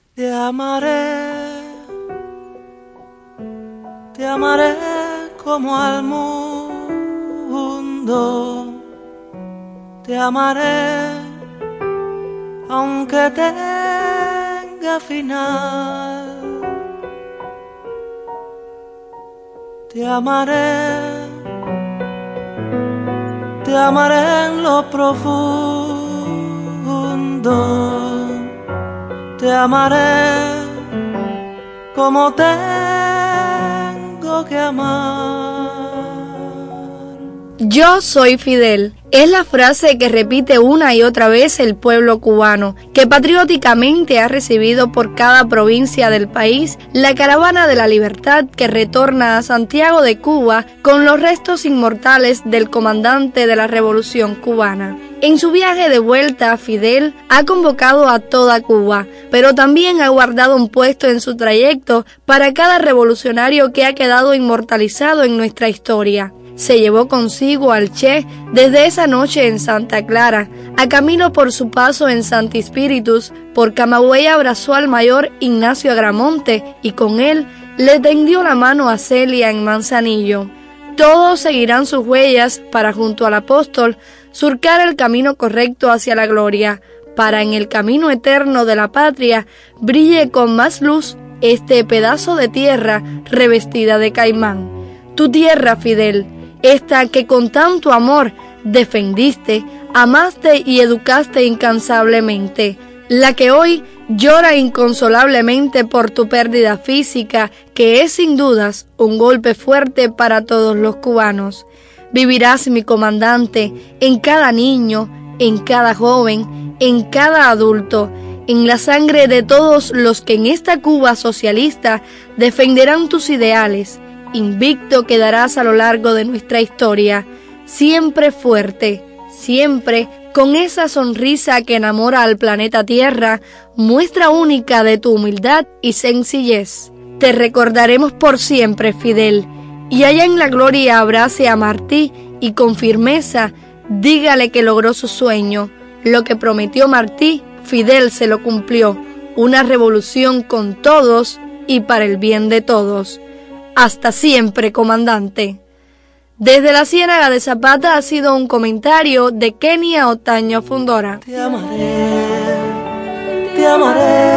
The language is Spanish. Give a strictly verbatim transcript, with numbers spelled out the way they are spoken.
Te amaré, te amaré como al mundo, te amaré aunque tenga final, te amaré, te amaré en lo profundo, te amaré como tengo que amar. Yo soy Fidel. Es la frase que repite una y otra vez el pueblo cubano, que patrióticamente ha recibido por cada provincia del país la caravana de la libertad que retorna a Santiago de Cuba con los restos inmortales del comandante de la Revolución cubana. En su viaje de vuelta, Fidel ha convocado a toda Cuba, pero también ha guardado un puesto en su trayecto para cada revolucionario que ha quedado inmortalizado en nuestra historia. Se llevó consigo al Che desde esa noche en Santa Clara, a camino por su paso en Santi Spíritus, por Camagüey abrazó al mayor Ignacio Agramonte y con él le tendió la mano a Celia en Manzanillo. Todos seguirán sus huellas para, junto al apóstol, surcar el camino correcto hacia la gloria, para en el camino eterno de la patria brille con más luz este pedazo de tierra revestida de caimán. Tu tierra, Fidel, esta que con tanto amor defendiste, amaste y educaste incansablemente, la que hoy llora inconsolablemente por tu pérdida física, que es sin dudas un golpe fuerte para todos los cubanos. Vivirás, mi comandante, en cada niño, en cada joven, en cada adulto, en la sangre de todos los que en esta Cuba socialista defenderán tus ideales. Invicto quedarás a lo largo de nuestra historia, siempre fuerte, siempre con esa sonrisa que enamora al planeta Tierra, muestra única de tu humildad y sencillez. Te recordaremos por siempre, Fidel, y allá en la gloria abrace a Martí y con firmeza dígale que logró su sueño. Lo que prometió Martí, Fidel se lo cumplió, una revolución con todos y para el bien de todos. Hasta siempre, comandante. Desde la Ciénaga de Zapata ha sido un comentario de Kenia Otaño Fundora. Te amaré, te amaré